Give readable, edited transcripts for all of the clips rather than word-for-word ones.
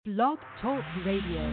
Blog Talk Radio.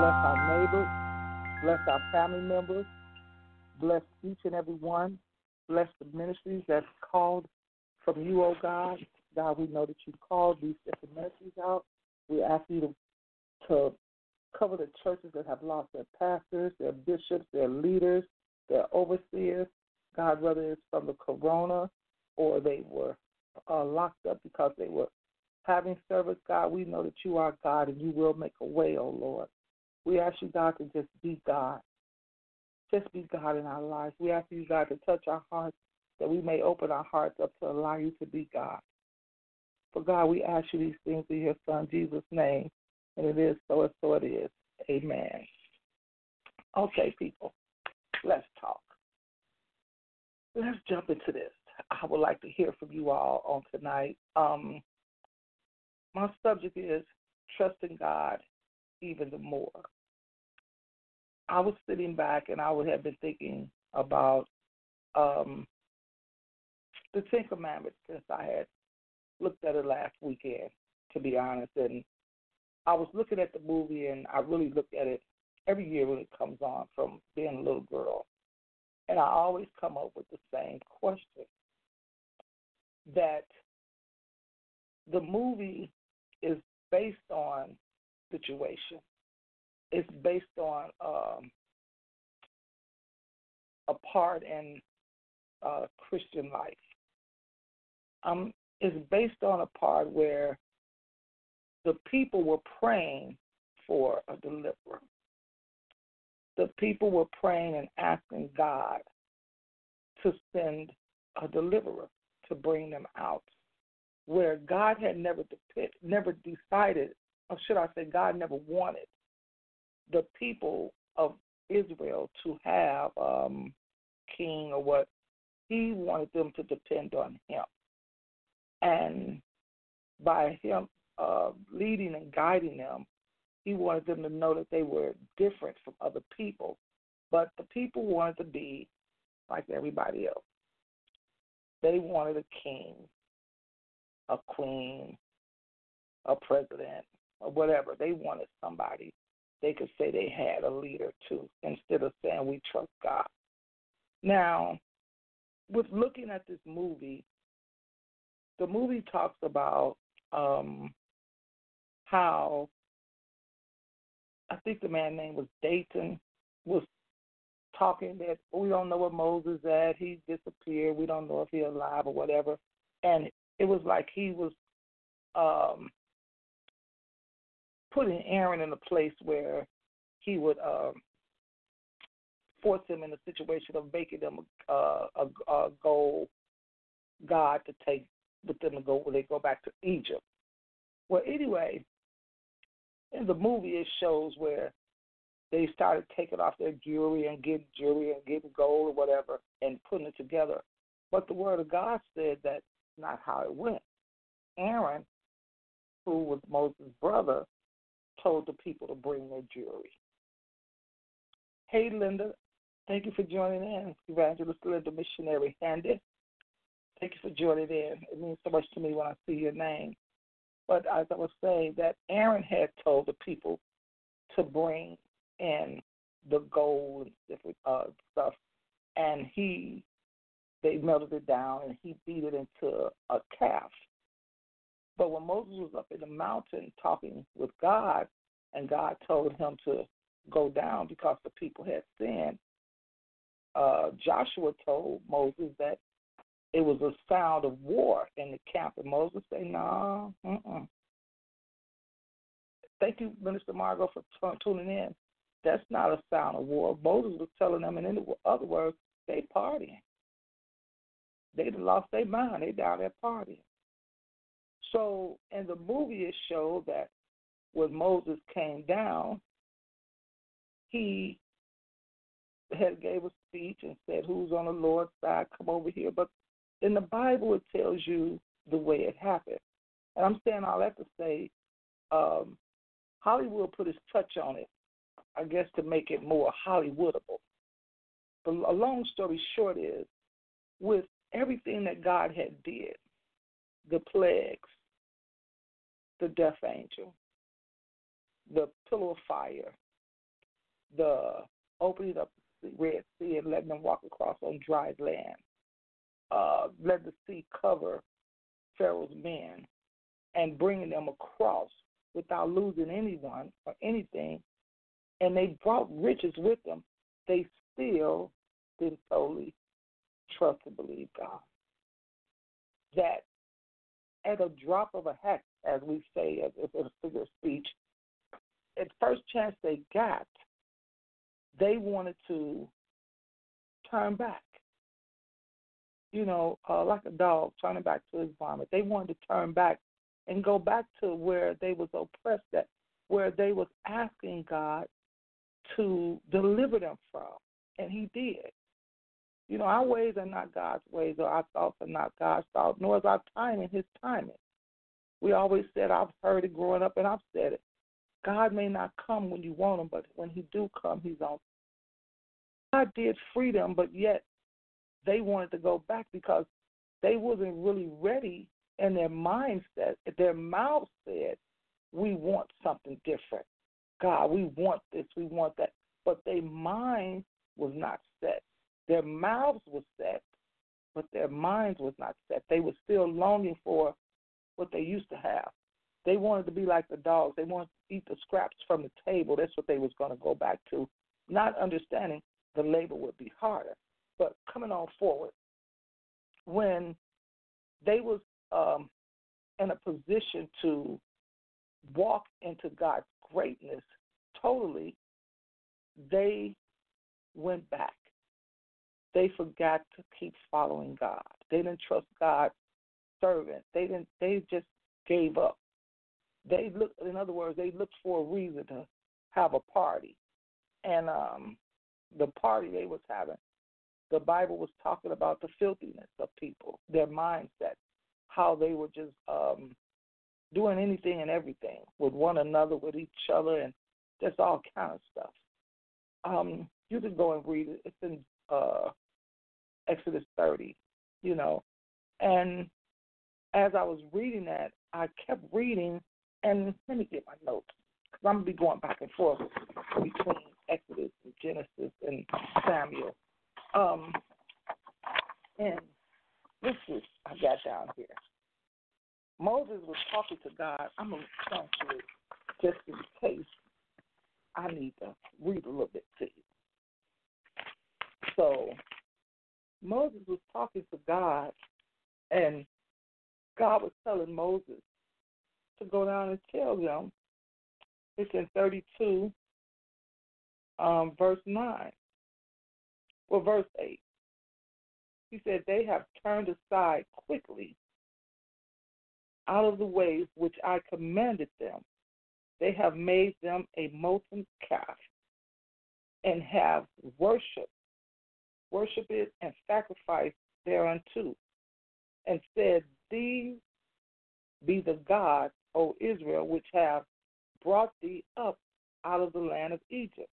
bless our neighbors, bless our family members, bless each and every one, bless the ministries that's called from you, oh God. God, we know that you called these different ministries out. We ask you to cover the churches that have lost their pastors, their bishops, their leaders, their overseers. God, whether it's from the corona or they were locked up because they were having service, God, we know that you are God and you will make a way, oh Lord. We ask you, God, to just be God. Just be God in our lives. We ask you, God, to touch our hearts that we may open our hearts up to allow you to be God. For God, we ask you these things in your Son, Jesus' name, and it is so and so it is. Amen. Okay, people, let's talk. Let's jump into this. I would like to hear from you all on tonight. My subject is trusting God even the more. I was sitting back and I would have been thinking about the Ten Commandments since I had looked at it last weekend, to be honest. And I was looking at the movie, and I really look at it every year when it comes on from being a little girl. And I always come up with the same question, that the movie is based on situation. It's based on a part in Christian life. It's based on a part where the people were praying for a deliverer. The people were praying and asking God to send a deliverer to bring them out, where God had never decided, or should I say God never wanted the people of Israel to have king or what. He wanted them to depend on him. And by him leading and guiding them, he wanted them to know that they were different from other people. But the people wanted to be like everybody else. They wanted a king, a queen, a president, or whatever. They wanted somebody they could say they had a leader to, instead of saying we trust God. Now, with looking at this movie, the movie talks about how, I think the man name was Dayton, was talking that we don't know where Moses is at. He disappeared. We don't know if he's alive or whatever. And it was like he was putting Aaron in a place where he would force him in a situation of making them a goal God to take with them to go when they go back to Egypt. Well, anyway, in the movie it shows where they started taking off their jewelry and getting gold or whatever and putting it together. But the Word of God said that's not how it went. Aaron, who was Moses' brother, told the people to bring their jewelry. Hey, Linda, thank you for joining in. Evangelist Linda Missionary Handy. Thank you for joining in. It means so much to me when I see your name. But as I was saying, that Aaron had told the people to bring in the gold and different stuff, and they melted it down, and he beat it into a calf. But when Moses was up in the mountain talking with God, and God told him to go down because the people had sinned, Joshua told Moses that it was a sound of war in the camp, and Moses said, no, Thank you, Minister Margot, for tuning in. That's not a sound of war. Moses was telling them, and in other words, they partying. They lost their mind. They down there partying. So in the movie it showed that when Moses came down, he gave a speech and said, who's on the Lord's side, come over here. But in the Bible it tells you the way it happened. And I'm saying all that to say Hollywood put his touch on it, I guess, to make it more Hollywoodable. But a long story short is, with everything that God had did, the plagues, the death angel, the pillar of fire, the opening up the Red Sea and letting them walk across on dry land, let the sea cover Pharaoh's men and bringing them across without losing anyone or anything, and they brought riches with them, they still didn't totally trust and believe God. That at a drop of a hat, as we say as a figure of speech, at first chance they got, they wanted to turn back. Like a dog turning back to his vomit. They wanted to turn back and go back to where they was oppressed at, where they was asking God to deliver them from, and he did. Our ways are not God's ways, or our thoughts are not God's thoughts, nor is our timing his timing. We always said, I've heard it growing up, and I've said it, God may not come when you want him, but when he do come, he's on. God did free them, but yet they wanted to go back because they wasn't really ready in their mindset. Their mouth said, we want something different. God, we want this, we want that. But their mind was not set. Their mouths were set, but their minds was not set. They were still longing for what they used to have. They wanted to be like the dogs. They wanted to eat the scraps from the table. That's what they was going to go back to, not understanding the labor would be harder. But coming on forward, when they was in a position to walk into God's greatness totally, they went back. They forgot to keep following God. They didn't trust God's servant. They just gave up. In other words, they looked for a reason to have a party. And the party they was having, the Bible was talking about the filthiness of people, their mindset, how they were just doing anything and everything with one another, with each other, and just all kind of stuff. You can go and read it. It's in Exodus 30, And as I was reading that, I kept reading, and let me get my notes, because I'm going to be going back and forth between Exodus and Genesis and Samuel. And this is, I got down here. Moses was talking to God. I'm going to turn to it just in case I need to read a little bit to you. So Moses was talking to God, and God was telling Moses to go down and tell them. It's in 32, verse 9. Well, verse 8. He said, they have turned aside quickly out of the ways which I commanded them. They have made them a molten calf and have worshipped it and sacrificed thereunto, and said, these be the gods, O Israel, which have brought thee up out of the land of Egypt.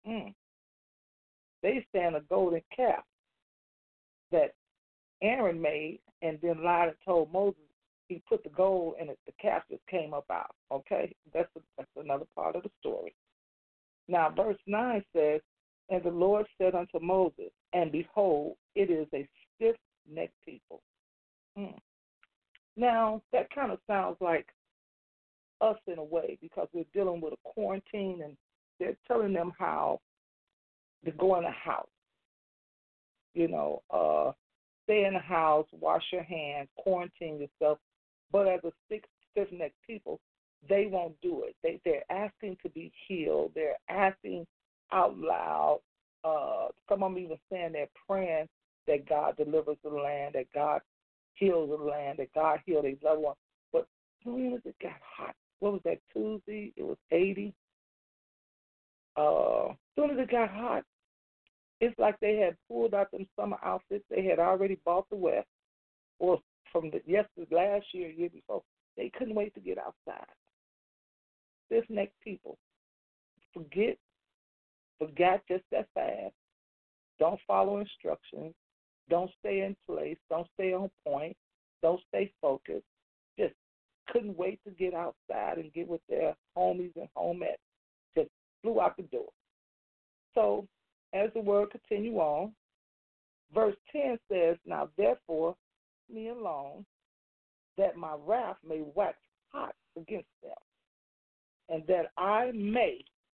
They stand a golden calf that Aaron made, and then lied and told Moses he put the gold and the calf just came up out. Okay, that's another part of the story. Now, verse 9 says, and the Lord said unto Moses, and behold, it is a stiff-necked people. Now, that kind of sounds like us in a way, because we're dealing with a quarantine, and they're telling them how to go in the house. Stay in the house, wash your hands, quarantine yourself. But as a stiff-necked people, they won't do it. They're asking to be healed. They're asking out loud. Some of them even saying they're praying that God delivers the land, that God heals the land, that God heals their loved ones. But as soon as it got hot, what was that, Tuesday? It was 80. As soon as it got hot, it's like they had pulled out them summer outfits they had already bought the West, or from last year before. They couldn't wait to get outside. Stiff-necked people forgot just that fast. Don't follow instructions. Don't stay in place. Don't stay on point. Don't stay focused. Just couldn't wait to get outside and get with their homies and homettes. Just flew out the door. So, as the word continue on, verse 10 says, Now therefore, me alone, that my wrath may wax hot against them, and that I may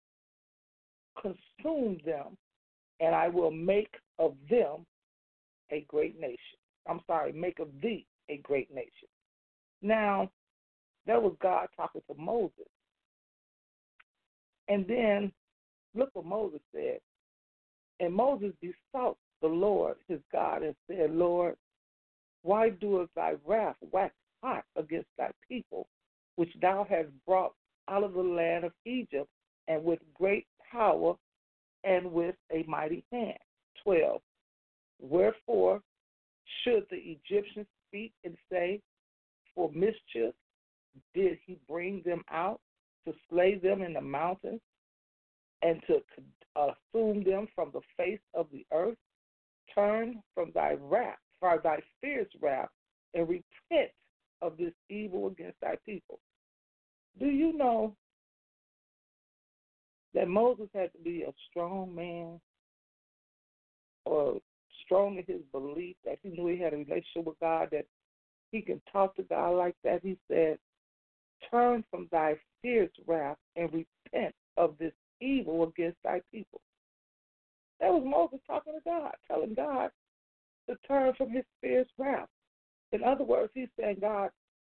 consume them, and I will make of them a great nation. Make of thee a great nation. Now, that was God talking to Moses. And then, look what Moses said. And Moses besought the Lord his God and said, Lord, why doeth thy wrath wax hot against thy people, which thou hast brought out of the land of Egypt, and with great power and with a mighty hand? 12. Wherefore should the Egyptians speak and say, For mischief did he bring them out, to slay them in the mountains, and to assume them from the face of the earth? Turn from thy wrath, from thy fierce wrath, and repent of this evil against thy people. Do you know that Moses had to be a strong man, or strong in his belief that he knew he had a relationship with God, that he can talk to God like that? He said, turn from thy fierce wrath and repent of this evil against thy people. That was Moses talking to God, telling God to turn from his fierce wrath. In other words, he's saying, God,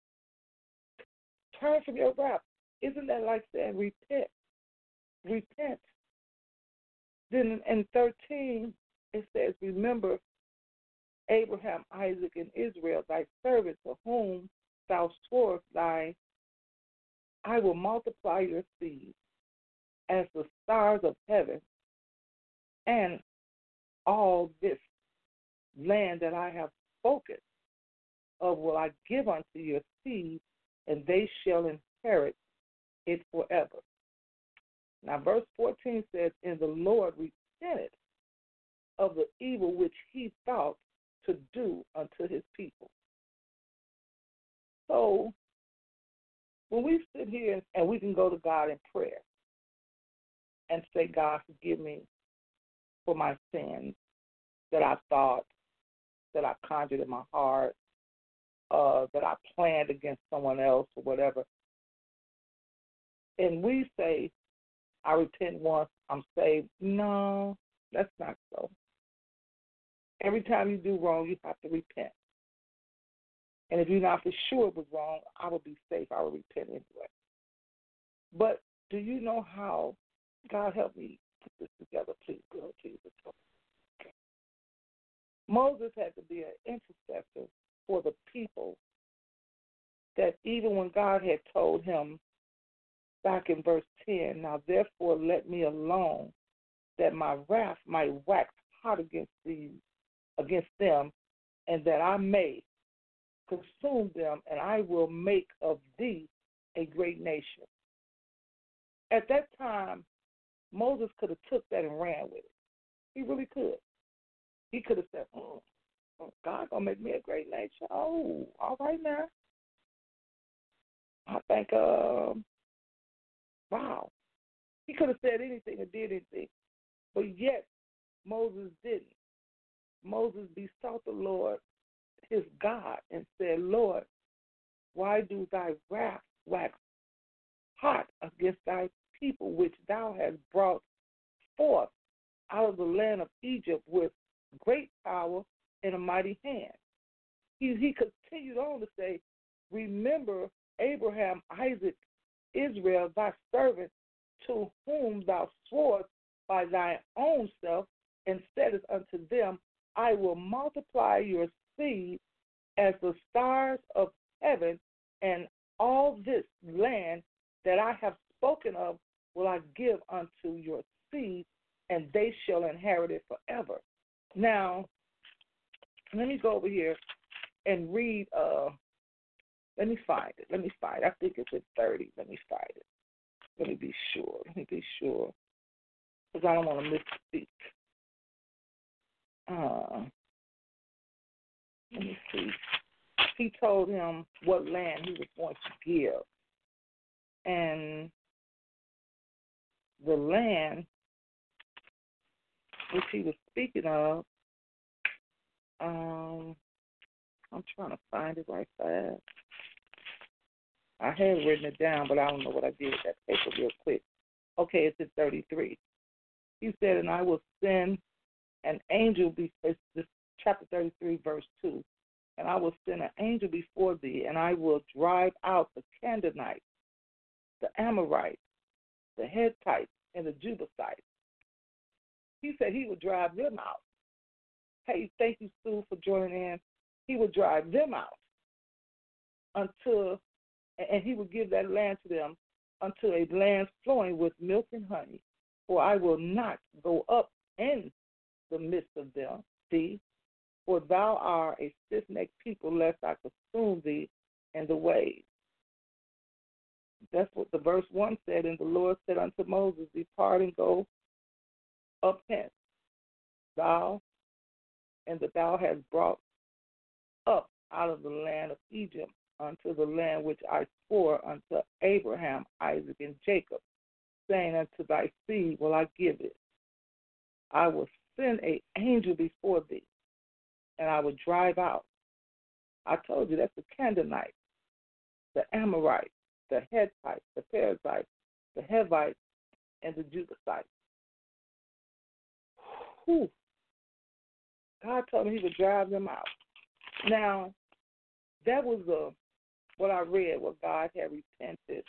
turn from your wrath. Isn't that like saying repent? Repent. Then in 13, it says, remember Abraham, Isaac, and Israel, thy servants, to whom thou sworest I will multiply your seed as the stars of heaven, and all this land that I have spoken of will I give unto your seed, and they shall inherit it forever. Now, verse 14 says, And the Lord repented of the evil which he thought to do unto his people. So, when we sit here and we can go to God in prayer and say, God, forgive me for my sins that I thought, that I conjured in my heart, that I planned against someone else or whatever. And we say, I repent once, I'm saved. No, that's not so. Every time you do wrong, you have to repent. And if you're not for sure it was wrong, I will be safe. I will repent anyway. But do you know how, God help me put this together, please, Lord Jesus. Moses had to be an intercessor for the people, that even when God had told him back in verse 10, Now therefore let me alone, that my wrath might wax hot against them, and that I may consume them, and I will make of thee a great nation. At that time, Moses could have took that and ran with it. He really could. He could have said, God gonna make me a great nation. Oh, all right now. I think, wow. He could have said anything or did anything, but yet Moses didn't. Moses besought the Lord, his God, and said, Lord, why do thy wrath wax hot against thy people, which thou hast brought forth out of the land of Egypt with great power and a mighty hand? He continued on to say, remember Abraham, Isaac, Israel, thy servant, to whom thou swore by thy own self, and saidest unto them, I will multiply your seed as the stars of heaven, and all this land that I have spoken of will I give unto your seed, and they shall inherit it forever. Now, let me go over here and read, let me find it. I think it's in 30. Let me find it. Let me be sure, because I don't want to misspeak. Let me see. He told him what land he was going to give. And the land which he was speaking of. I'm trying to find it right fast. I had written it down, but I don't know what I did with that paper real quick. Okay, it's at 33. He said, and I will send an angel, it's this chapter 33, verse 2. And I will send an angel before thee, and I will drive out the Canaanites, the Amorites, the Hittites, and the Jebusites. He said he would drive them out. Hey, thank you, Sue, for joining in. He would drive them out and he would give that land to them until a land flowing with milk and honey. For I will not go up in the midst of them, thee, for thou art a stiff-necked people, lest I consume thee in the ways. That's what the verse 1 said. And the Lord said unto Moses, depart and go up hence, thou, and that thou hast brought up out of the land of Egypt unto the land which I swore unto Abraham, Isaac, and Jacob, saying, unto thy seed will I give it. I will send an angel before thee, and I will drive out. I told you that's the Canaanites, the Amorites, the Hittites, the Perizzites, the Hivites, and the Jebusites. Whew. God told me he would drive them out. Now, that was what I read, what God had repented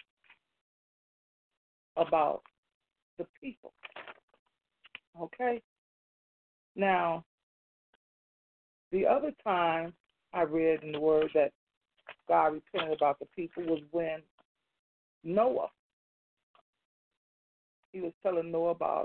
about the people. Okay? Now, the other time I read in the Word that God repented about the people was when Noah, he was telling Noah about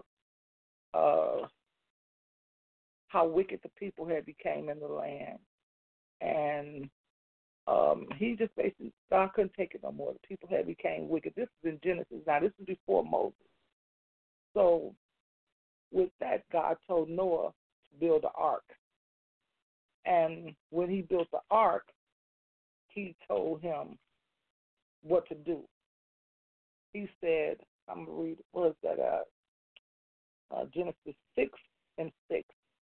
how wicked the people had became in the land. And he just basically, God couldn't take it no more. The people had became wicked. This is in Genesis. Now, this is before Moses. So with that, God told Noah to build an ark. And when he built the ark, he told him what to do. He said, I'm going to read, what is that, Genesis 6:6.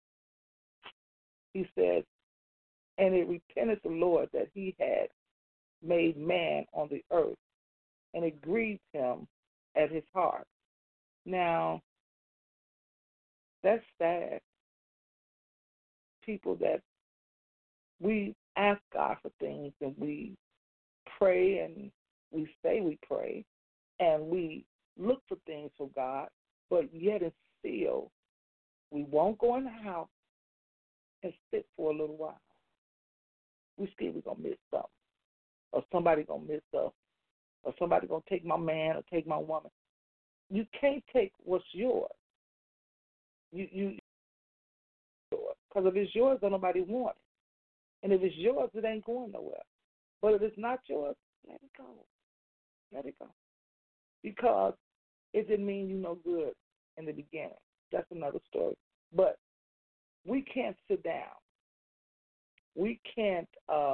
He said, and it repented the Lord that he had made man on the earth, and it grieved him at his heart. Now, that's sad. People that we ask God for things, and we pray, and we say we pray, and we look for things from God, but yet and still, we won't go in the house and sit for a little while. We scared we're going to miss something, or somebody going to miss us, or somebody going to take my man or take my woman. You can't take what's yours. You because if it's yours, don't nobody want it. And if it's yours, it ain't going nowhere. But if it's not yours, let it go. Let it go. Because it didn't mean you no good in the beginning. That's another story. But we can't sit down. We can't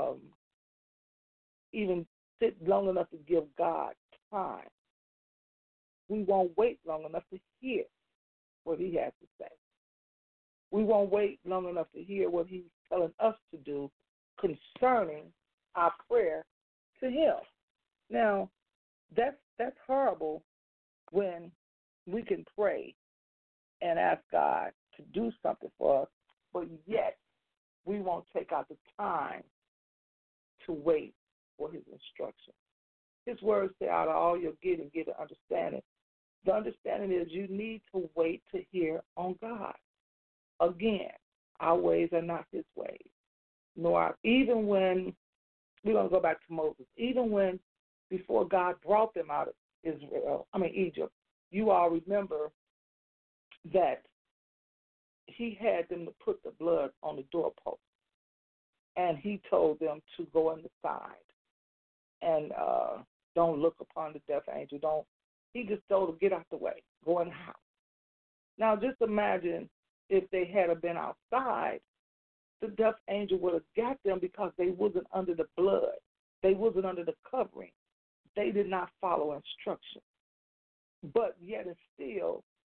even sit long enough to give God time. We won't wait long enough to hear what he has to say. We won't wait long enough to hear what he's telling us to do concerning our prayer to him. Now, that's horrible when we can pray and ask God to do something for us, but yet we won't take out the time to wait for his instruction. His words say, out of all you're getting, get an understanding. The understanding is you need to wait to hear on God. Again, our ways are not his ways. Even when, we're going to go back to Moses, even when before God brought them out of Egypt, you all remember that he had them to put the blood on the doorpost. And he told them to go in the side and don't look upon the death angel. He just told them, get out the way, go in the house. Now, just imagine if they had been outside, the death angel would have got them because they wasn't under the blood. They wasn't under the covering. They did not follow instructions. But yet and still,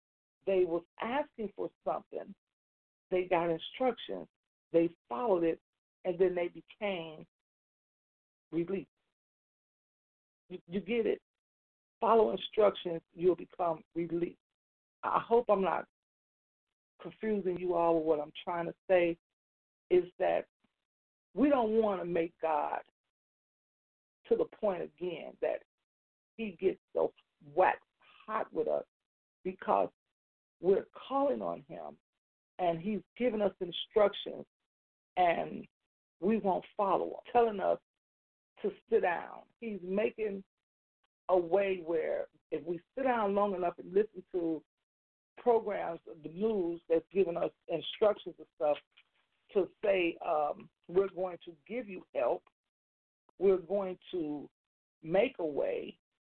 They was asking for something. They got instructions. They followed it, and then they became released. You get it? Follow instructions, you'll become released. I hope I'm not confusing you all with what I'm trying to say, is that we don't want to make God to the point again that he gets so waxed hot with us because we're calling on him and he's giving us instructions and we won't follow him, telling us to sit down. He's making a way where if we sit down long enough and listen to programs, the news that's giving us instructions and stuff to say we're going to give you help, we're going to make a way.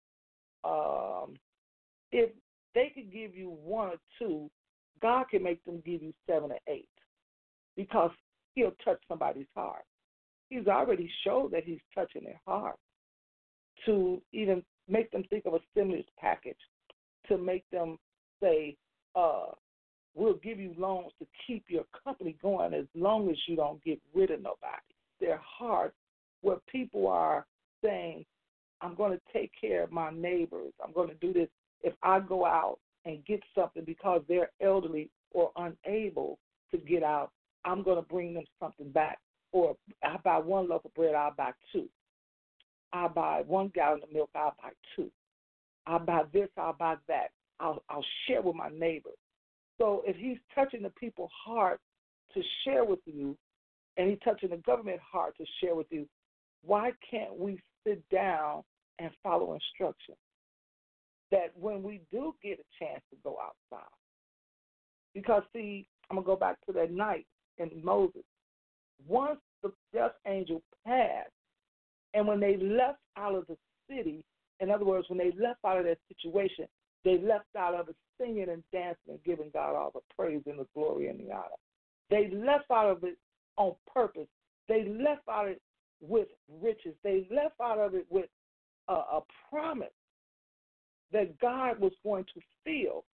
If they could give you one or two, God can make them give you 7 or 8 because he'll touch somebody's heart. He's already showed that he's touching their heart to even make them think of a stimulus package, to make them say, we'll give you loans to keep your company going as long as you don't get rid of nobody. Their heart, where people are saying, I'm going to take care of my neighbors. I'm going to do this. If I go out and get something because they're elderly or unable to get out, I'm going to bring them something back. Or I buy 1 loaf of bread, I'll buy 2. I buy 1 gallon of milk, I'll buy 2. I'll buy this, I'll buy that. I'll share with my neighbors. So if he's touching the people's heart to share with you, and he's touching the government heart to share with you, why can't we sit down and follow instructions? That when we do get a chance to go outside, because see, I'm going to go back to that night in Moses. Once the death angel passed, and when they left out of the city, in other words, when they left out of that situation, they left out of it singing and dancing and giving God all the praise and the glory and the honor. They left out of it on purpose. They left out of it with riches. They left out of it with a promise that God was going to fill.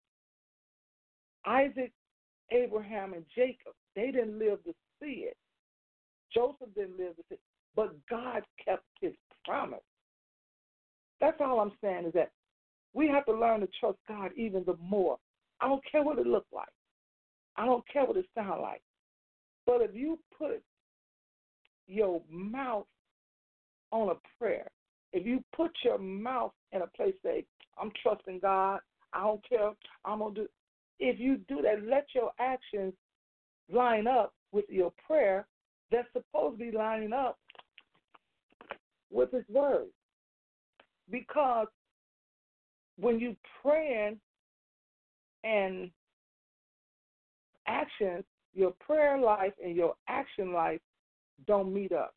Isaac, Abraham, and Jacob, they didn't live to see it. Joseph didn't live to see it. But God kept his promise. That's all I'm saying is that we have to learn to trust God even the more. I don't care what it looks like. I don't care what it sounds like. But if you put your mouth on a prayer, if you put your mouth in a place say, I'm trusting God, I don't care, I'm going to do. If you do that, let your actions line up with your prayer that's supposed to be lining up with his word. Because when you praying and actions, your prayer life and your action life don't meet up.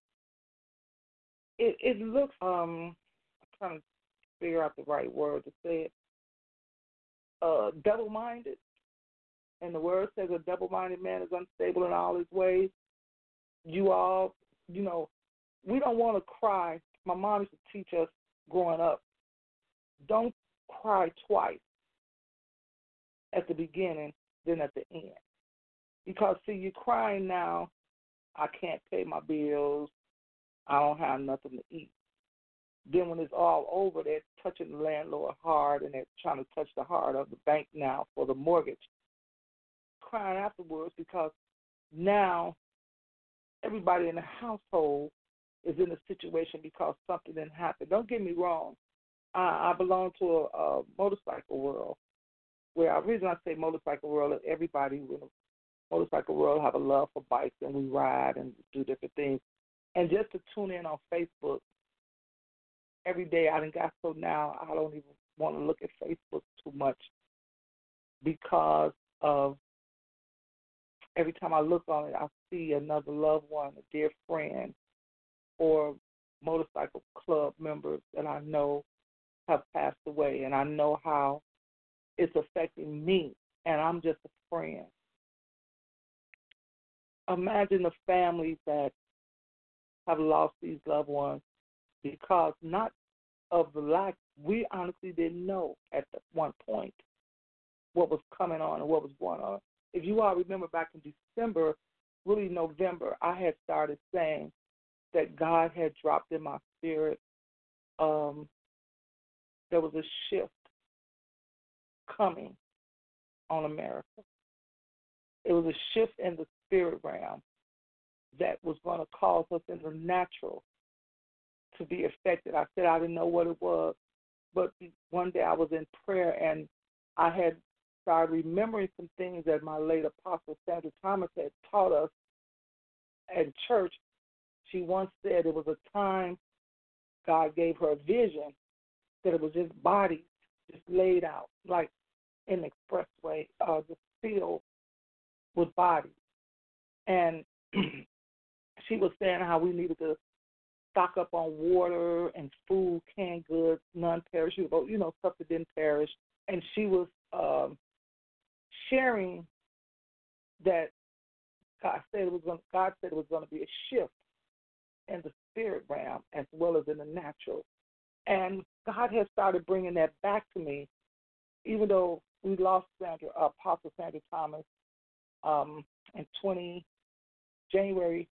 It looks, I'm trying to figure out the right word to say it, double-minded. And the word says a double-minded man is unstable in all his ways. You all, we don't want to cry. My mom used to teach us growing up, don't cry twice, at the beginning, then at the end. Because, see, you're crying now, I can't pay my bills, I don't have nothing to eat. Then when it's all over, they're touching the landlord hard and they're trying to touch the heart of the bank now for the mortgage. Crying afterwards because now everybody in the household is in a situation because something didn't happen. Don't get me wrong. I belong to a motorcycle world where the reason I say motorcycle world is everybody in the motorcycle world have a love for bikes and we ride and do different things. And just to tune in on Facebook every day, I done got so now I don't even want to look at Facebook too much because of every time I look on it, I see another loved one, a dear friend, or motorcycle club members that I know have passed away, and I know how it's affecting me, and I'm just a friend. Imagine the families that have lost these loved ones because not of the lack, we honestly didn't know at one point. what was coming on and what was going on. If you all remember back in December, really November, I had started saying that God had dropped in my spirit. There was a shift coming on America. It was a shift in the spirit realm that was going to cause us in the natural to be affected. I said I didn't know what it was, but one day I was in prayer and I had started remembering some things that my late Apostle Sandra Thomas had taught us at church. She once said it was a time God gave her a vision that it was just bodies just laid out like in the expressway, just filled with bodies. And she was saying how we needed to stock up on water and food, canned goods, non-perishable, stuff that didn't perish. And she was sharing that God said it was going to be a shift in the spirit realm as well as in the natural. And God has started bringing that back to me, even though we lost Apostle Sandra Thomas in January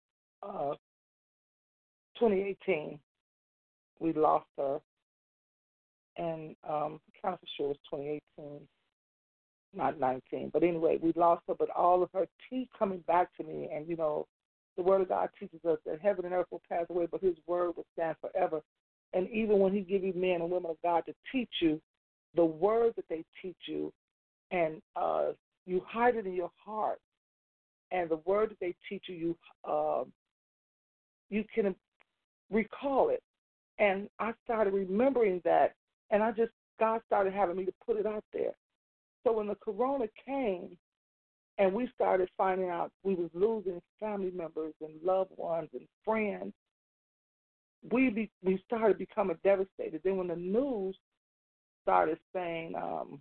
2018. We lost her, and I'm kind of sure it was 2018, not 19. But anyway, we lost her, but all of her teeth coming back to me. And, the Word of God teaches us that heaven and earth will pass away, but His Word will stand forever. And even when He gives you men and women of God to teach you, the Word that they teach you, and you hide it in your heart, and the Word that they teach you, you can recall it. And I started remembering that, and God started having me to put it out there. So when the corona came, and we started finding out we was losing family members and loved ones and friends, we started becoming devastated. Then when the news started saying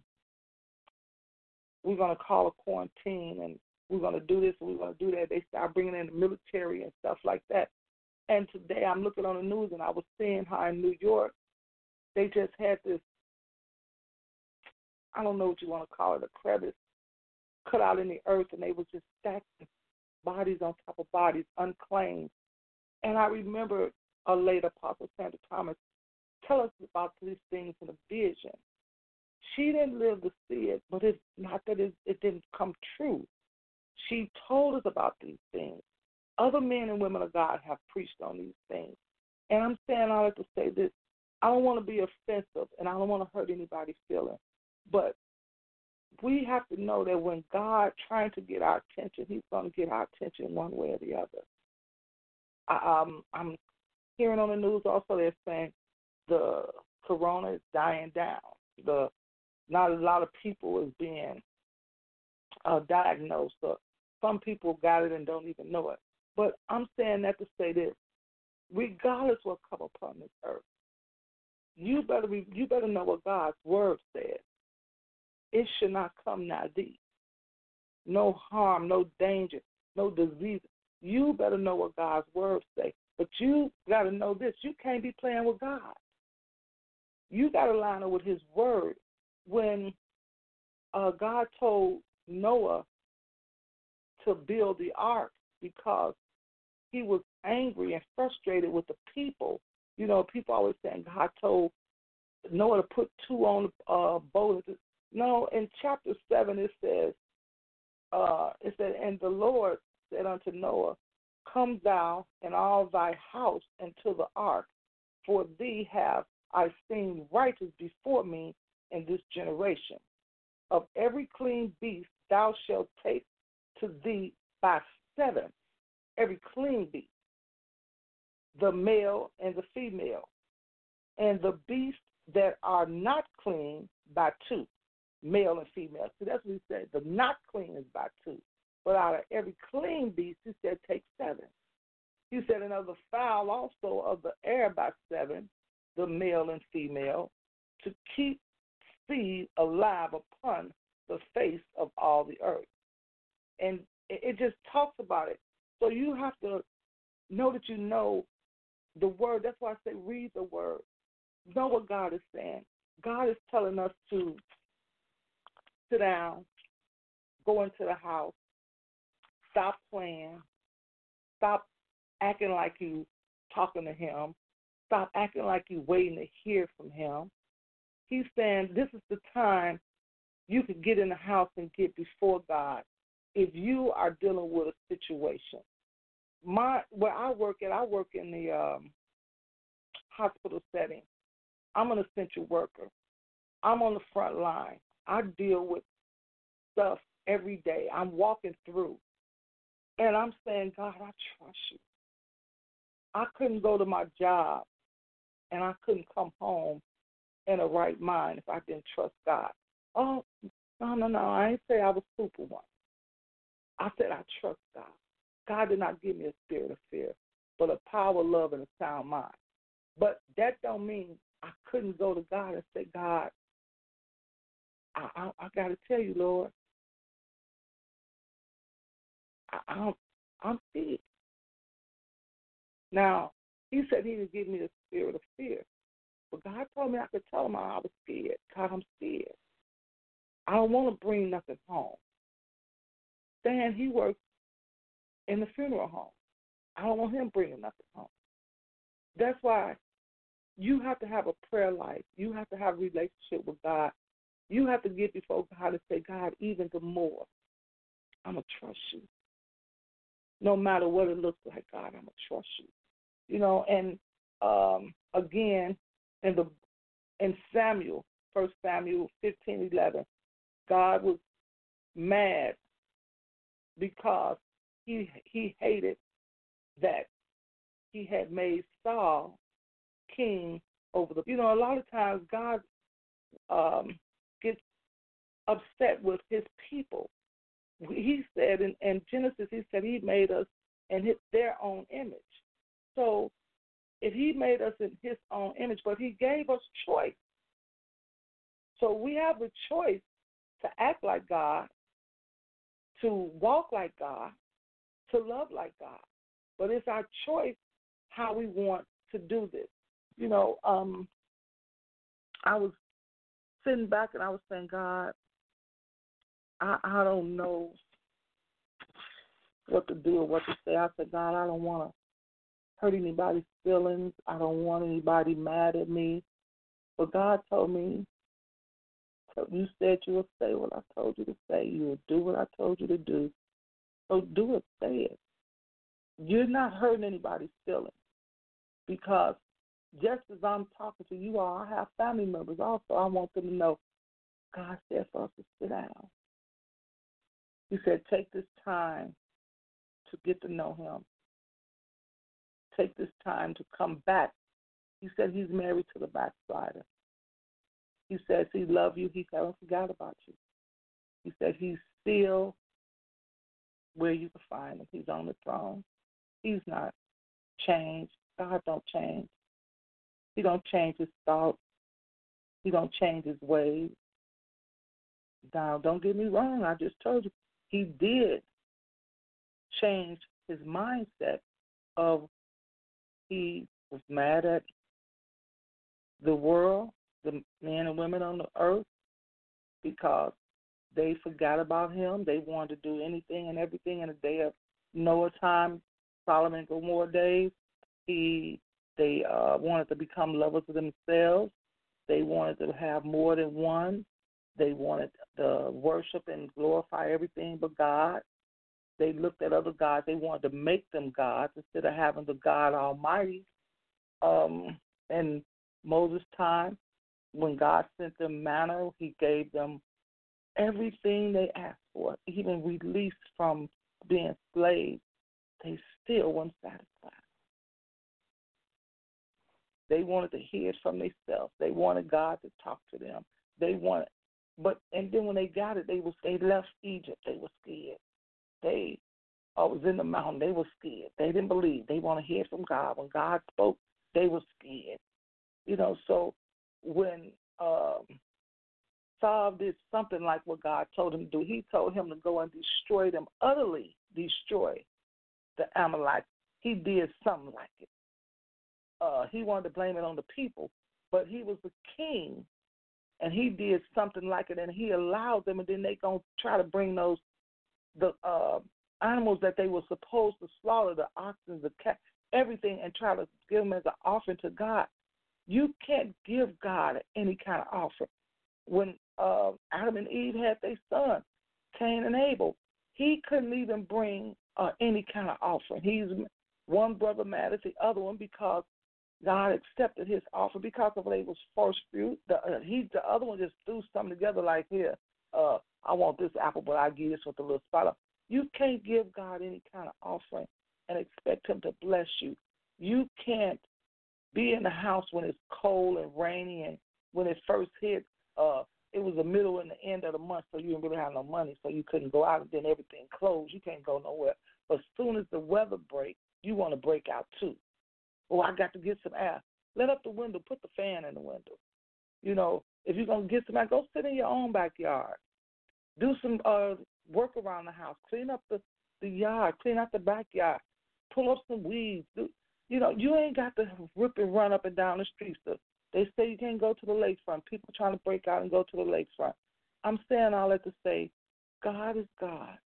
we're going to call a quarantine and we're going to do this and we're going to do that, they started bringing in the military and stuff like that. And today I'm looking on the news and I was seeing how in New York they just had this, I don't know what you want to call it, a crevice cut out in the earth, and they was just stacking bodies on top of bodies, unclaimed. And I remember a late Apostle Sandra Thomas tell us about these things in a vision. She didn't live to see it, but it's not that it didn't come true. She told us about these things. Other men and women of God have preached on these things. And I'm saying all that to say this. I don't want to be offensive, and I don't want to hurt anybody's feelings, but we have to know that when God trying to get our attention, He's going to get our attention one way or the other. I'm hearing on the news also they're saying the corona is dying down. Not a lot of people is being diagnosed. So some people got it and don't even know it. But I'm saying that to say this: regardless what come upon this earth, you better know what God's word says. It should not come nigh thee. No harm, no danger, no disease. You better know what God's word says. But you got to know this: you can't be playing with God. You got to line up with His word. When God told Noah to build the ark because He was angry and frustrated with the people. People always saying God told Noah to put two on the boat. No, in chapter 7 it says, and the Lord said unto Noah, come thou and all thy house into the ark, for thee have I seen righteous before me in this generation. Of every clean beast thou shalt take to thee by 7, every clean beast, the male and the female, and the beasts that are not clean by 2. Male and female. So that's what He said. The not clean is by 2. But out of every clean beast, He said, take 7. He said, and of the fowl also of the air by 7, the male and female, to keep seed alive upon the face of all the earth. And it just talks about it. So you have to know that you know the word. That's why I say read the word. Know what God is saying. God is telling us to sit down, go into the house, stop playing, stop acting like you talking to him, stop acting like you waiting to hear from him. He's saying this is the time you can get in the house and get before God if you are dealing with a situation. Where I work in the hospital setting. I'm an essential worker. I'm on the front line. I deal with stuff every day. I'm walking through. And I'm saying, God, I trust you. I couldn't go to my job and I couldn't come home in a right mind if I didn't trust God. Oh, no. I ain't say I was Superwoman. I said I trust God. God did not give me a spirit of fear, but a power, love, and a sound mind. But that don't mean I couldn't go to God and say, God, I got to tell you, Lord, I'm scared. Now, he said he didn't give me the spirit of fear. But God told me I could tell him I was scared. God, I'm scared. I don't want to bring nothing home. Stan, he works in the funeral home. I don't want him bringing nothing home. That's why you have to have a prayer life. You have to have a relationship with God. You have to get before God and say, God, even the more, I'm going to trust you. No matter what it looks like, God, I'm going to trust you. You know, and again, in Samuel, 1 Samuel 15:11, God was mad because he hated that he had made Saul king over the. You know, a lot of times God gets upset with his people. He said in Genesis, he said he made us in their own image. So if he made us in his own image, but he gave us choice. So we have the choice to act like God, to walk like God, to love like God. But it's our choice how we want to do this. You know, I was sitting back and I was saying, God, I don't know what to do or what to say. I said, God, I don't want to hurt anybody's feelings. I don't want anybody mad at me. But God told me, you said you would say what I told you to say. You would do what I told you to do. So do it, say it. You're not hurting anybody's feelings because just as I'm talking to you all, I have family members also. I want them to know God said for us to sit down. He said take this time to get to know him. Take this time to come back. He said he's married to the backslider. He says he loves you. He hasn't forgot about you. He said he's still where you can find him. He's on the throne. He's not changed. God don't change. He don't change his thoughts. He don't change his ways. Now, don't get me wrong. I just told you he did change his mindset of he was mad at the world, the men and women on the earth, because they forgot about him. They wanted to do anything and everything in the day of Noah time, Solomon and Gomorrah days. They wanted to become lovers of themselves. They wanted to have more than one. They wanted to worship and glorify everything but God. They looked at other gods. They wanted to make them gods instead of having the God Almighty. In Moses' time, when God sent them manna, he gave them everything they asked for, even released from being slaves. They still weren't satisfied. They wanted to hear it from themselves. They wanted God to talk to them. And then when they got it, they left Egypt. They were scared. They was in the mountain. They were scared. They didn't believe. They want to hear from God. When God spoke, they were scared. You know, so when Saul did something like what God told him to do, he told him to go and destroy them, utterly destroy the Amalekites. He did something like it. He wanted to blame it on the people, but he was the king and he did something like it, and he allowed them, and then they going to try to bring the animals that they were supposed to slaughter, the oxen, the cat, everything, and try to give them as an offering to God. You can't give God any kind of offering. When Adam and Eve had their son, Cain and Abel, he couldn't even bring any kind of offering. He's one brother mad at the other one because God accepted his offer because of Abel's first fruit. The other one just threw something together like, here, I want this apple, but I give this with a little spot. You can't give God any kind of offering and expect him to bless you. You can't be in the house when it's cold and rainy, and when it first hit, it was the middle and the end of the month, so you didn't really have no money, so you couldn't go out, and then everything closed. You can't go nowhere. But as soon as the weather breaks, you want to break out too. Oh, I got to get some air. Let up the window. Put the fan in the window. You know, if you're going to get some air, go sit in your own backyard. Do some work around the house. Clean up the yard. Clean out the backyard. Pull up some weeds. You ain't got to rip and run up and down the streets. They say you can't go to the lakefront. People trying to break out and go to the lakefront. I'm saying all that to say, God is God.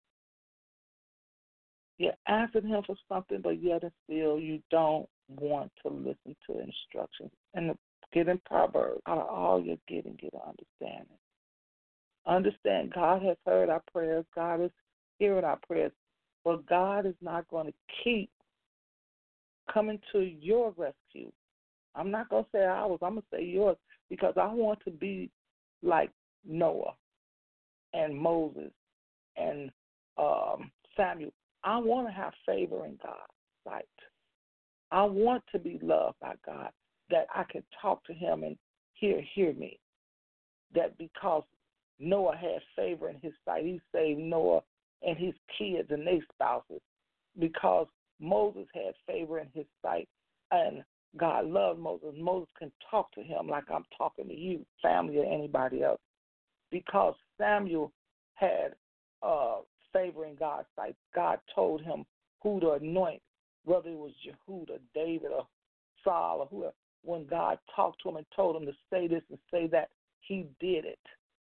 You're asking him for something, but yet and still you don't want to listen to instructions. And get in Proverbs, out of all you're getting, get an understanding. Understand God has heard our prayers. God is hearing our prayers. But God is not going to keep coming to your rescue. I'm not going to say ours. I'm going to say yours, because I want to be like Noah and Moses and Samuel. I want to have favor in God's sight. I want to be loved by God, that I can talk to him and hear me. That because Noah had favor in his sight, he saved Noah and his kids and their spouses. Because Moses had favor in his sight and God loved Moses, Moses can talk to him like I'm talking to you, family, or anybody else. Because Samuel had favor in God's sight, God told him who to anoint, whether it was Jehudah, David, or Saul, or whoever. When God talked to him and told him to say this and say that, he did it.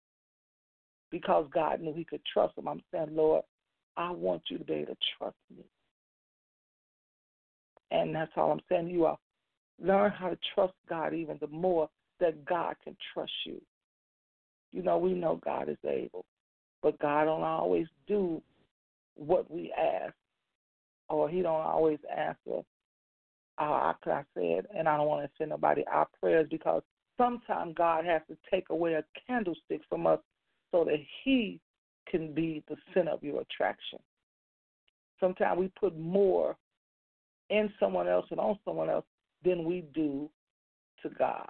Because God knew he could trust him. I'm saying, Lord, I want you to be able to trust me. And that's all I'm saying to you all. Learn how to trust God even the more that God can trust you. You know, we know God is able, but God don't always do what we ask, or he don't always answer like I said, and I don't want to send nobody our prayers, because sometimes God has to take away a candlestick from us so that he can be the center of your attraction. Sometimes we put more in someone else and on someone else than we do to God.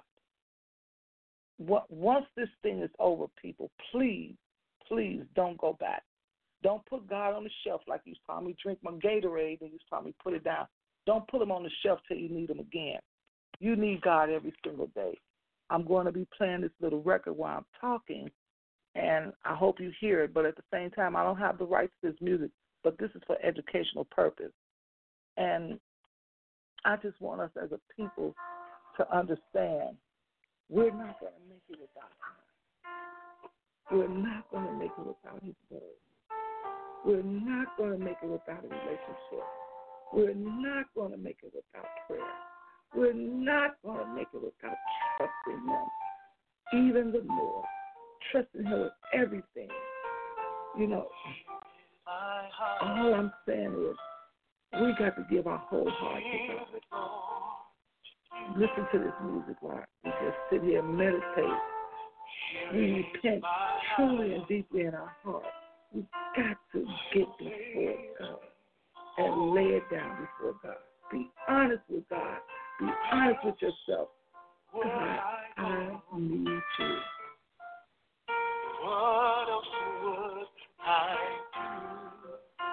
Once this thing is over, people, please don't go back. Don't put God on the shelf like you saw me drink my Gatorade and you saw me put it down. Don't put him on the shelf till you need him again. You need God every single day. I'm going to be playing this little record while I'm talking, and I hope you hear it, but at the same time, I don't have the rights to this music, but this is for educational purpose. And I just want us as a people to understand we're not going to make it without him. We're not going to make it without his word. We're not going to make it without a relationship. We're not going to make it without prayer. We're not going to make it without trusting him even the more. Trusting him with everything. You know, all I'm saying is we got to give our whole heart to God. Listen to this music while we just sit here and meditate. We repent truly and deeply in our heart. We've got to get before God and lay it down before God. Be honest with God. Be honest with yourself. God, I need you. What else would I do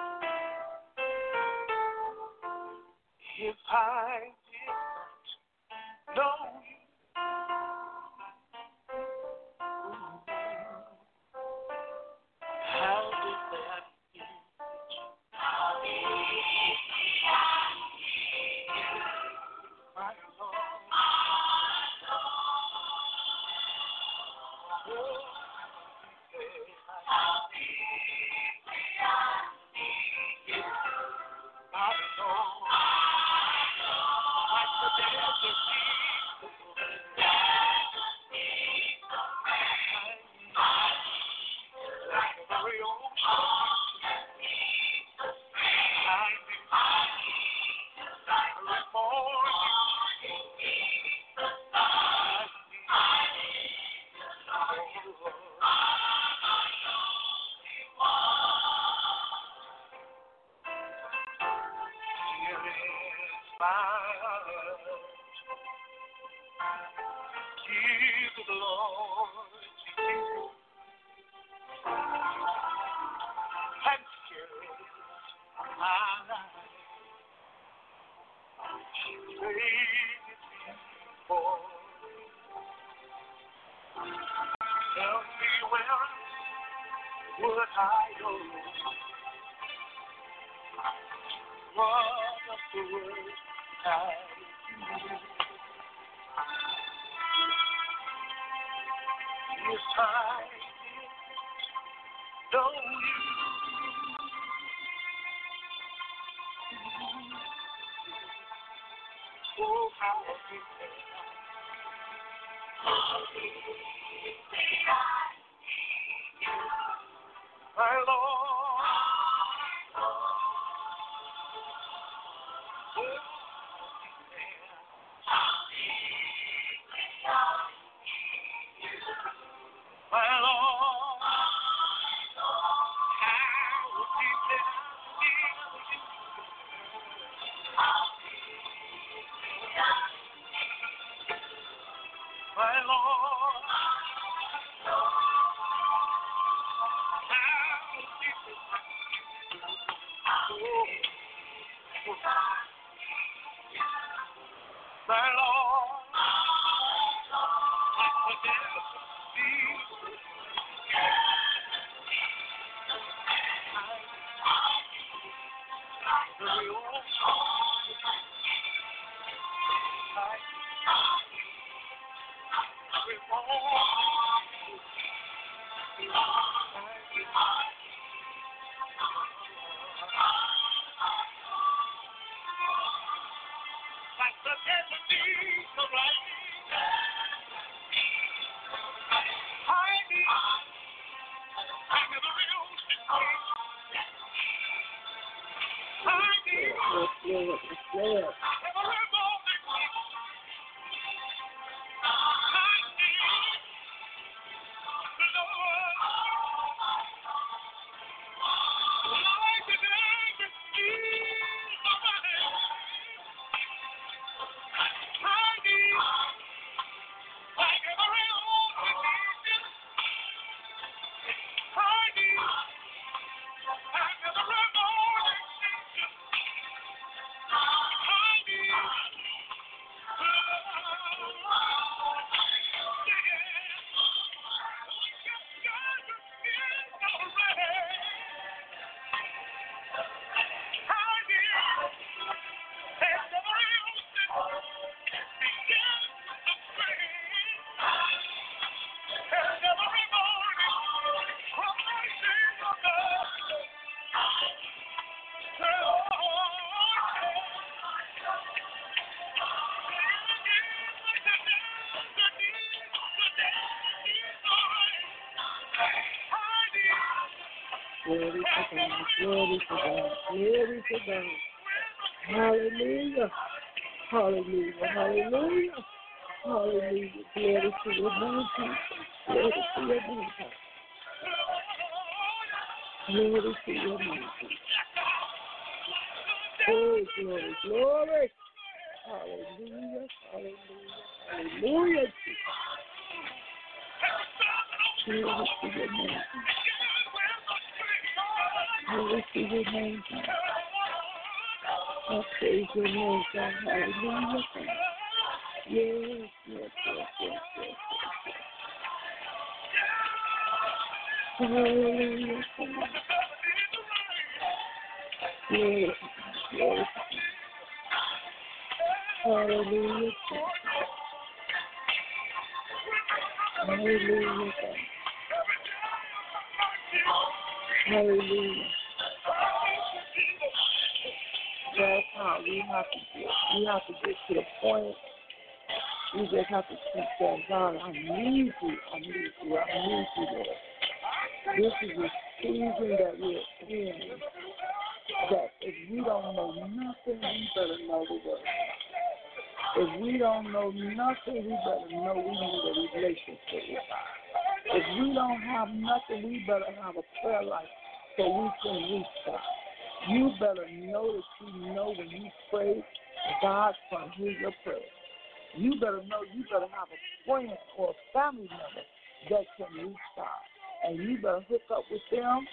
if I did not know you? How did that be? My Lord. Give the Lord to you and share my life. Praise before. Tell me where would I go? What a good time. If I know you, oh, how you my Lord, my Lord, how deep that my Lord, my Lord, I could never see the real Glory to God, glory to God, glory to God. Hallelujah, hallelujah, hallelujah, hallelujah. Glory to your name, Jesus. Glory to your name, God. Glory to your name, Jesus. Oh, glory, glory. Hallelujah, hallelujah, hallelujah, Jesus. Glory to your name, Jesus. Glory to your name, God. I praise your name, God. Hallelujah, God. Yes, yes, yes, yes, yes, yes. Hallelujah, God. Glory, glory. Hallelujah, God. Hallelujah, God. Hallelujah. That's how we have to get. We have to get to the point. We just have to keep saying, God, I need you. I need you. I need you, Lord. This is a season that we're in. That if we don't know nothing, we better know the word. If we don't know nothing, we better know we need a relationship with God. If we don't have nothing, we better have a prayer life so we can reach God. You better know that you know when you pray God's going to hear your prayer. You better know you better have a friend or a family member that can reach God. And you better hook up with them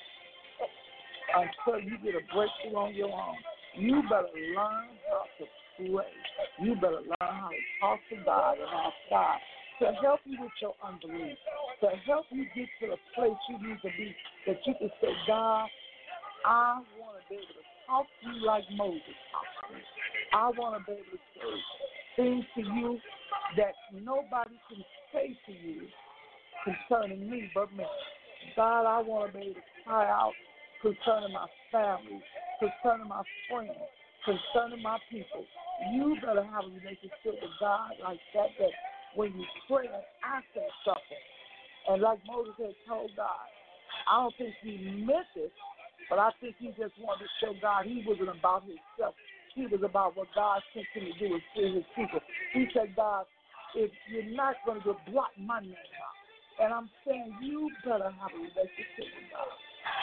until you get a breakthrough on your own. You better learn how to pray. You better learn how to talk to God and ask God to help you with your unbelief, to help you get to the place you need to be, that you can say, God, I want to be able to talk to you like Moses talked to you. I want to be able to say things to you that nobody can say to you concerning me but me. God, I want to be able to cry out concerning my family, concerning my friends, concerning my people. You better have a relationship with God like that when you pray and ask him something, and like Moses had told God, I don't think he meant it, but I think he just wanted to show God he wasn't about himself. He was about what God sent him to do is free his people. He said, God, if you're not going to block my name out, and I'm saying you better have a relationship with God.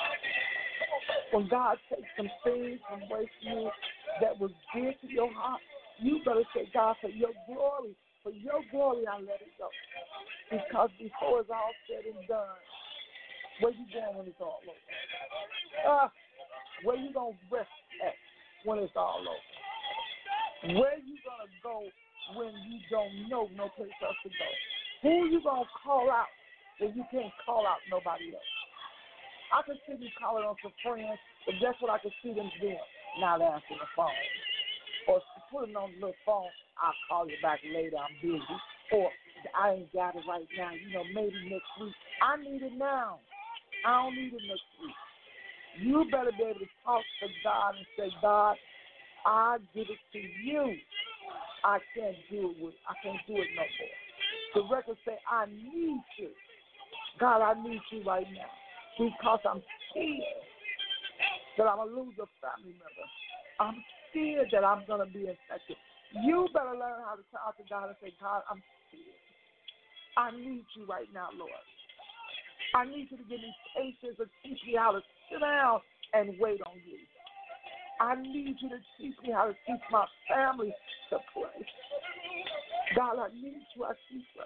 When God takes some things away from you that was dear to your heart, you better say, God, for your glory I let it go. Because before it's all said and done, where you going when it's all over? Where you going to rest at when it's all over? Where you going to go when you don't know no place else to go? Who you going to call out when you can't call out nobody else? I can see you calling on some friends, but that's what I can see them doing. Not answering the phone. Or putting on the little phone, I'll call you back later, I'm busy. Or I ain't got it right now, maybe next week. I need it now. I don't need it next week. You better be able to talk to God and say, God, I give it to you. I can't do it no more. The record say, I need you. God, I need you right now. Because I'm scared that I'm going to lose a family member. I'm scared that I'm going to be infected. You better learn how to talk to God and say, God, I'm scared. I need you right now, Lord. I need you to give me patience and teach me how to sit down and wait on you. I need you to teach me how to teach my family to pray. God, I need you. I need you.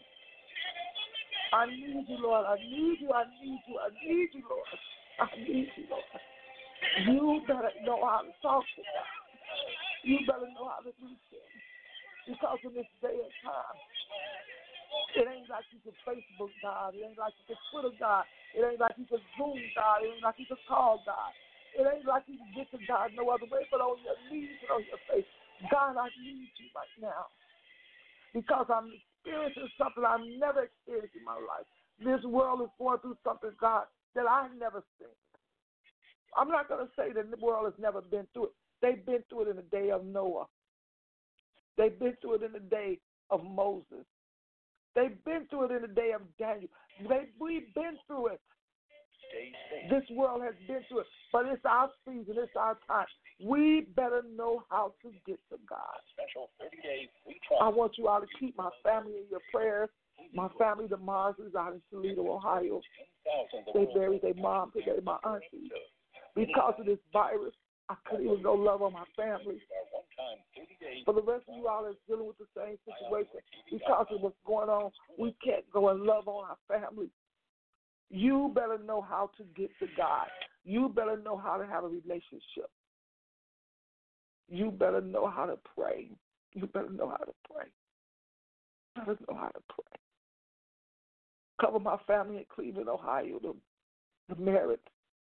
I need you, Lord. I need you. I need you. I need you, Lord. I need you, Lord. You better know how to talk to God. You better know how to reach him. Because in this day and time, it ain't like you can Facebook God. It ain't like you can Twitter God. It ain't like you can Zoom God. It ain't like you can call God. It ain't like you can get to God no other way but on your knees and on your face. God, I need you right now. Because I'm experiencing something I've never experienced in my life. This world is going through something, God, that I've never seen. I'm not going to say that the world has never been through it. They've been through it in the day of Noah. They've been through it in the day of Moses. They've been through it in the day of Daniel. We've been through it. This world has been through it. But it's our season. It's our time. We better know how to get to God. I want you all to keep my family in your prayers. My family, the Marses, out in Toledo, Ohio. They buried their mom today, my auntie. Because of this virus, I couldn't even go love on my family. For the rest of you all that's dealing with the same situation, because of what's going on, we can't go and love on our family. You better know how to get to God. You better know how to have a relationship. You better know how to pray. You better know how to pray. You better know how to pray. Cover my family in Cleveland, Ohio, the Merritt.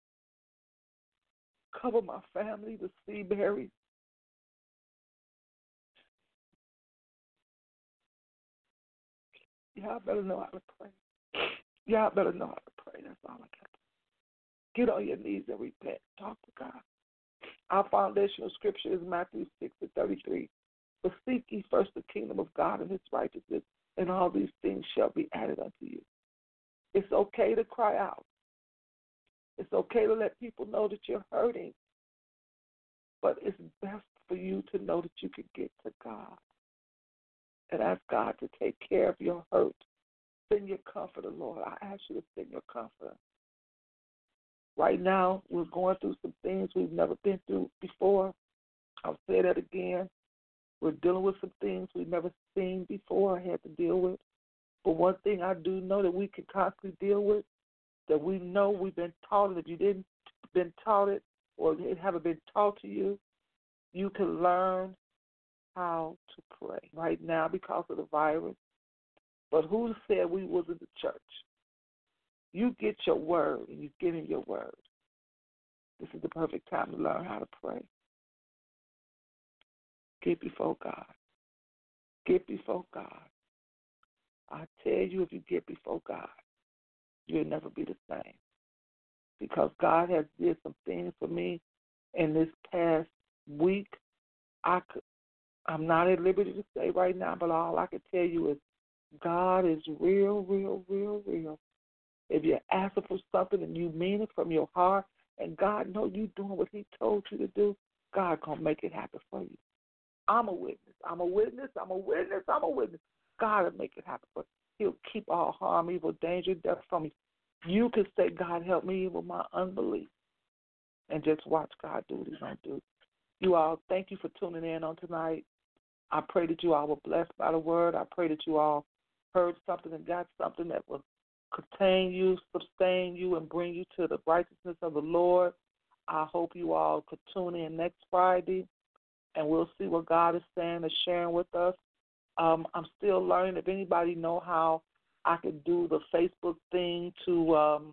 Cover my family, the Seaberry. Y'all better know how to pray. Y'all better know how to pray. That's all I got. Get on your knees and repent. Talk to God. Our foundational scripture is Matthew 6:33. But seek ye first the kingdom of God and his righteousness, and all these things shall be added unto you. It's okay to cry out. It's okay to let people know that you're hurting. But it's best for you to know that you can get to God and ask God to take care of your hurt. Send your comforter, Lord. I ask you to send your comforter. Right now, we're going through some things we've never been through before. I'll say that again. We're dealing with some things we've never seen before or had to deal with. But one thing I do know that we can constantly deal with, that we know we've been taught it. If you didn't been taught it or it haven't been taught to you, you can learn how to pray right now because of the virus. But who said we wasn't the church? You get your word and you get in your word. This is the perfect time to learn how to pray. Get before God. Get before God. I tell you, if you get before God, you'll never be the same. Because God has did some things for me in this past week. I'm not at liberty to say right now, but all I can tell you is God is real, real, real, real. If you're asking for something and you mean it from your heart, and God knows you're doing what he told you to do, God going to make it happen for you. I'm a witness. I'm a witness. I'm a witness. I'm a witness. God will make it happen for you. He'll keep all harm, evil, danger, death from you. You can say, God, help me with my unbelief, and just watch God do what he's going to do. You all, thank you for tuning in on tonight. I pray that you all were blessed by the word. I pray that you all heard something and got something that will contain you, sustain you, and bring you to the righteousness of the Lord. I hope you all could tune in next Friday, and we'll see what God is saying and sharing with us. I'm still learning. If anybody know how I could do the Facebook thing to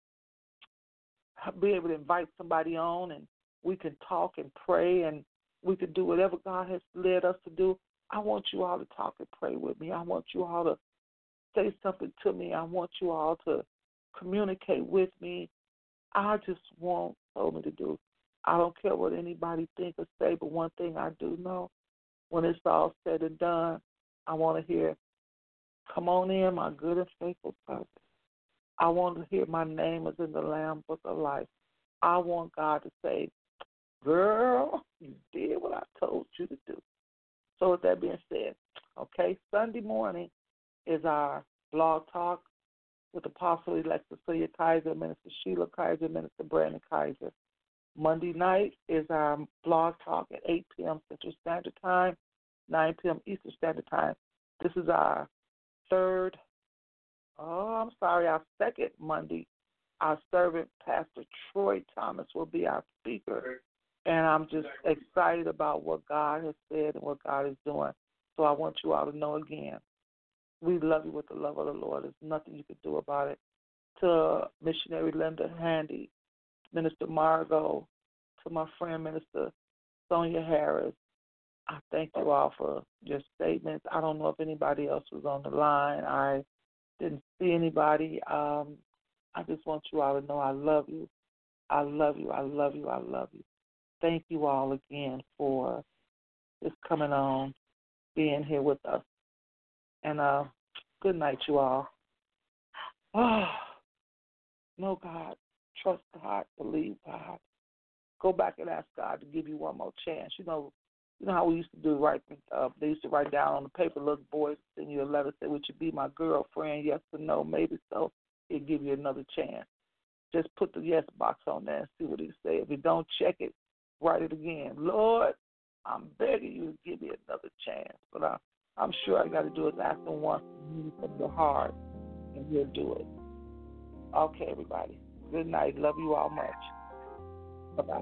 be able to invite somebody on, and we can talk and pray, and we can do whatever God has led us to do. I want you all to talk and pray with me. I want you all to say something to me. I want you all to communicate with me. I just want me to do. I don't care what anybody think or say, but one thing I do know, when it's all said and done, I want to hear, come on in, my good and faithful servant. I want to hear my name is in the Lamb Book of Life. I want God to say, girl, you did what I told you to do. So with that being said, okay, Sunday morning is our blog talk with Apostle-elect Cecilia Kaiser, Minister Sheila Kaiser, Minister Brandon Kaiser. Monday night is our blog talk at 8 p.m. Central Standard Time, 9 p.m. Eastern Standard Time. This is our our second Monday. Our servant, Pastor Troy Thomas, will be our speaker. And I'm just excited about what God has said and what God is doing. So I want you all to know again, we love you with the love of the Lord. There's nothing you can do about it. To Missionary Linda Handy, Minister Margot, to my friend Minister Sonia Harris, I thank you all for your statements. I don't know if anybody else was on the line. I didn't see anybody. I just want you all to know I love you. I love you. I love you. I love you. Thank you all again for just coming on, being here with us. And good night, you all. Know God, trust God, believe God. Go back and ask God to give you one more chance. You know how we used to do, right? They used to write down on the paper, little boys, send you a letter, say, would you be my girlfriend? Yes or no, maybe so. He'll give you another chance. Just put the yes box on there and see what he says. If you don't check it, write it again. Lord, I'm begging you to give me another chance. But I'm sure all I got to do is ask him once from your heart, and he'll do it. Okay, everybody. Good night. Love you all much. Bye-bye.